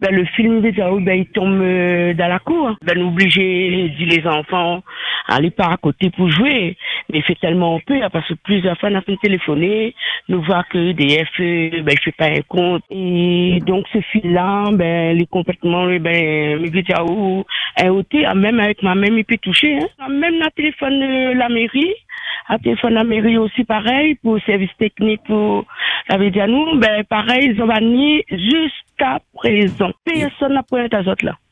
Ben, le film, ben, il tombe dans la cour. Ben, obligé, dit les enfants, aller par à côté pour jouer. Mais il fait tellement peur parce que plusieurs fois, on a fait téléphoner, nous voit que DF, ben, je fais pas un compte. Et donc, ce film-là, ben, il est complètement, ben, me dit, un hôtel, même avec ma mère, il peut toucher, hein. Même la téléphone, la mairie, à téléphone la mairie aussi pareil, pour service technique, pour, ça veut dire nous, ben, pareil, ils ont banni jusqu'à présent. Personne n'a pointé à autres là.